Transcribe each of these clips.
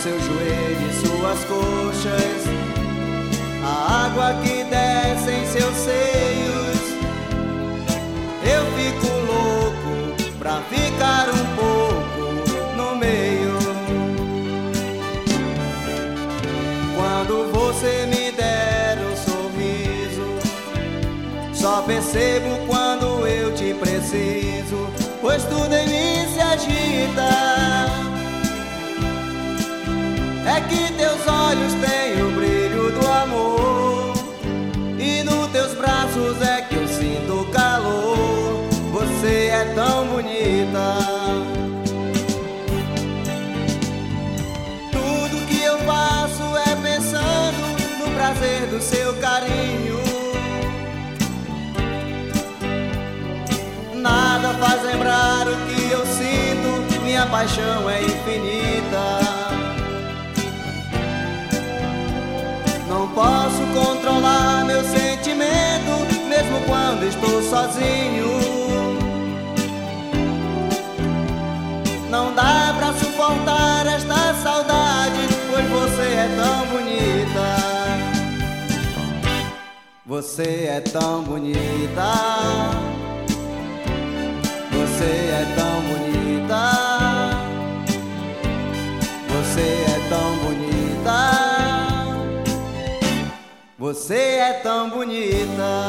seu joelho e suas coxas, a água que desce em seus seios. Eu fico louco pra ficar um pouco no meio. Quando você me der um sorriso, só percebo quando eu te preciso, pois tudo em mim se agita. É que teus olhos têm o brilho do amor, e nos teus braços é que eu sinto calor. Você é tão bonita. Tudo que eu faço é pensando no prazer do seu carinho. Nada faz lembrar o que eu sinto, minha paixão é infinita. Não posso controlar meu sentimento, mesmo quando estou sozinho. Não dá pra suportar esta saudade, pois você é tão bonita. Você é tão bonita. Você é tão bonita. Você é tão bonita. Você é tão bonita.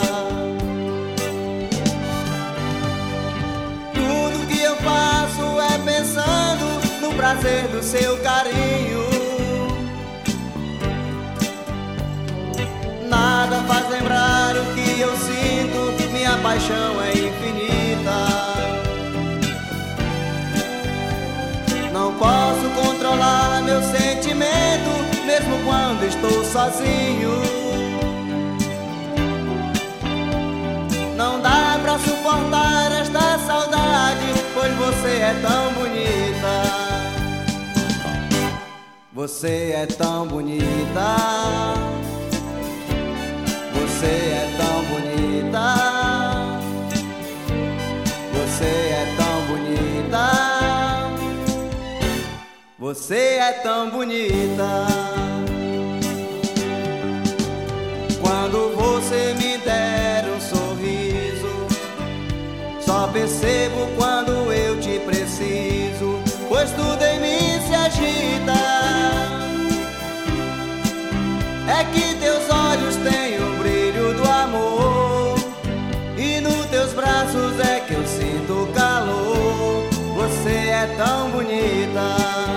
Tudo que eu faço é pensando no prazer do seu carinho. Nada faz lembrar o que eu sinto, minha paixão é infinita. Não posso controlar meu sentimento, mesmo quando estou sozinho. Não dá pra suportar esta saudade, pois você é tão bonita. Você é tão bonita. Você é tão bonita. Você é tão bonita. Você é tão bonita. Quando você me der um sorriso, só percebo quando eu te preciso, pois tudo em mim se agita. É que teus olhos têm o brilho do amor, e nos teus braços é que eu sinto calor. Você é tão bonita.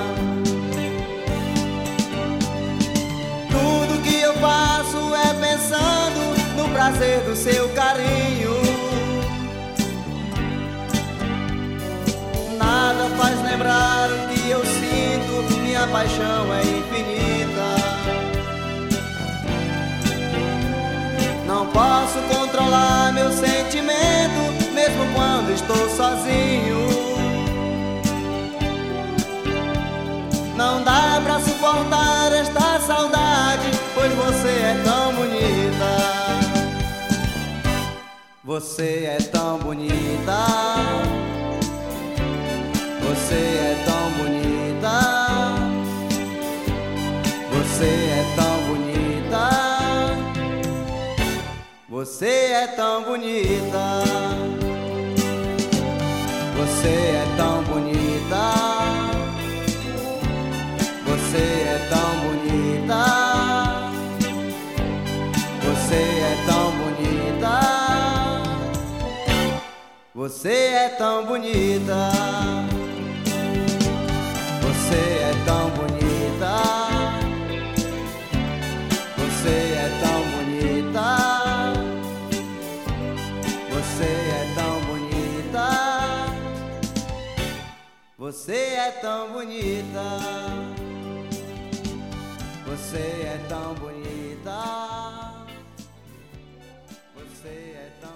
Tudo que eu faço é pensando no prazer do seu carinho. Nada faz lembrar o que eu sinto, minha paixão é infinita. Não posso controlar meu sentimento, mesmo quando estou sozinho. Não dá pra suportar esta saudade, pois você é tão bonita. Você é tão bonita. Você é tão bonita. Você é tão bonita. Você é tão bonita. Você é tão bonita. Você é tão bonita. Você é tão bonita. Você é tão bonita. Você é tão bonita. Você é tão bonita. Você é tão bonita. Você é tão bonita. Você é tão bonita. Você é tão